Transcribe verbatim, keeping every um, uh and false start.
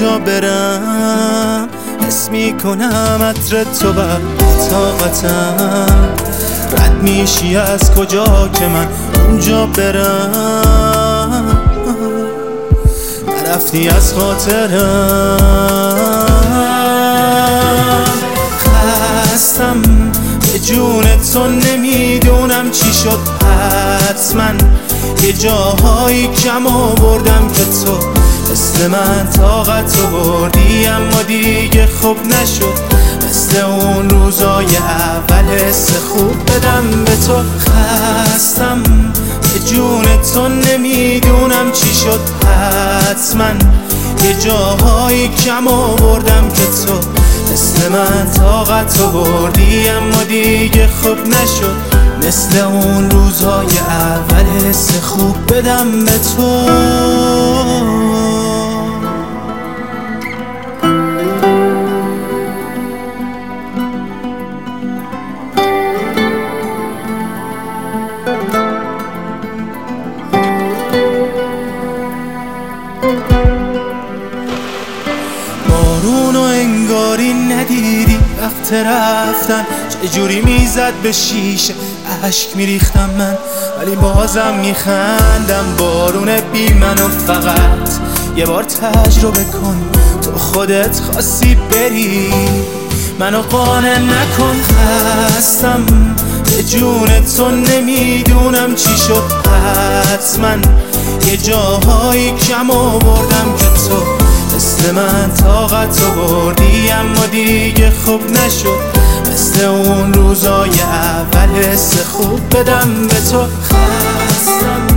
جا برم حس میکنم عطر تو بر طاقتم، رد میشی از کجا که من اونجا برم، نرفتی از خاطرم. خستم به جون تو نمیدونم چی شد، حتما یه جاهایی کم آوردم که تو مثل من طاقت آوردی، اما دیگه خوب نشد مثل اون روزای اول حس خوب بدم به تو. خستم به جون تو نمیدونم چی شد، حتما یه جاهایی کم آوردم که تو مثل من طاقت آوردی، اما دیگه خوب نشد مثل اون روزهای اول حس خوب بدم به تو. بارونو انگاری ندیدی وقت رفتن، چجوری میزد به شیشه اشک میریختم من، ولی بازم میخندم. بارون بی منو فقط یه بار تجربه کن، تو خودت خواستی بری منو قانع نکن. خستم به جون تو نمیدونم چی شد، حتما یه جاهایی کم آوردم که تو مثل من طاقت آوردی، اما دیگه خوب نشد مثل اون روزای اول حس خوب بدم به تو. خستم